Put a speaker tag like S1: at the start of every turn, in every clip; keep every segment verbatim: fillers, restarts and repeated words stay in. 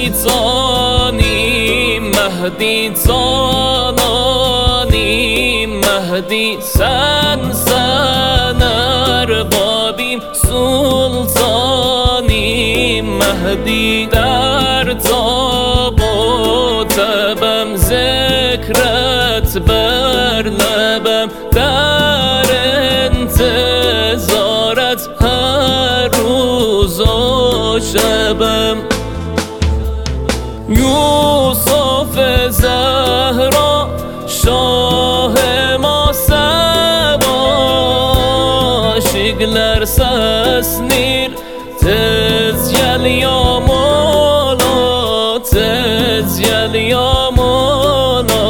S1: مهدی زانی مهدی زانانی مهدی سن سن اربابیم سلطانی مهدی در تاب و تبم ذکرت بر لبم در انتظارت هر روز و شبم یوسف زهرا شاه ما سوا شigler sesnir tez gel ya mola tez gel ya mola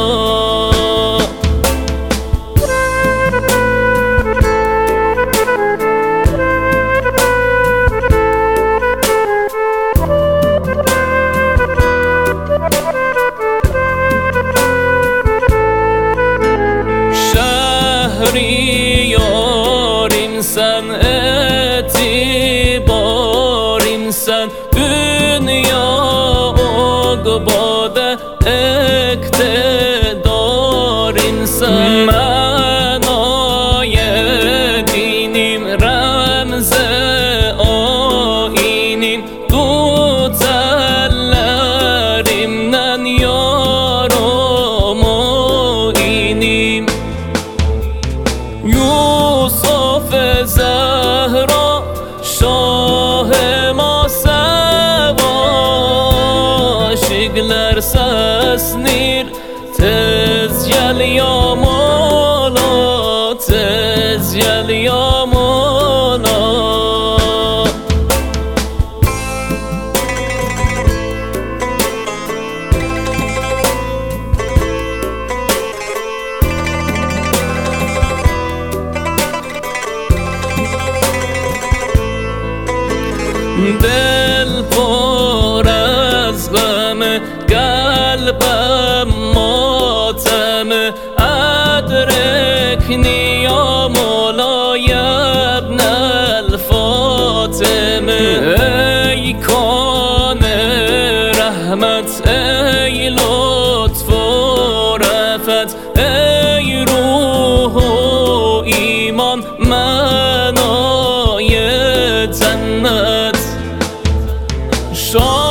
S1: Yarim sen etibarim sen dünya ogbade ektedarin sen menay dinim remze ainim tut ellerimden yaram ainim یوسف زهرا شاه ما سوا شigler sesnir tez gel ya mola tez gel ya mola دل پر از غم قلبم ماتم ادرکنی یا مولای ابن الفاطمه ای کان رحمت ای لطف و رفت ای روح و ایمان منای جنت شاه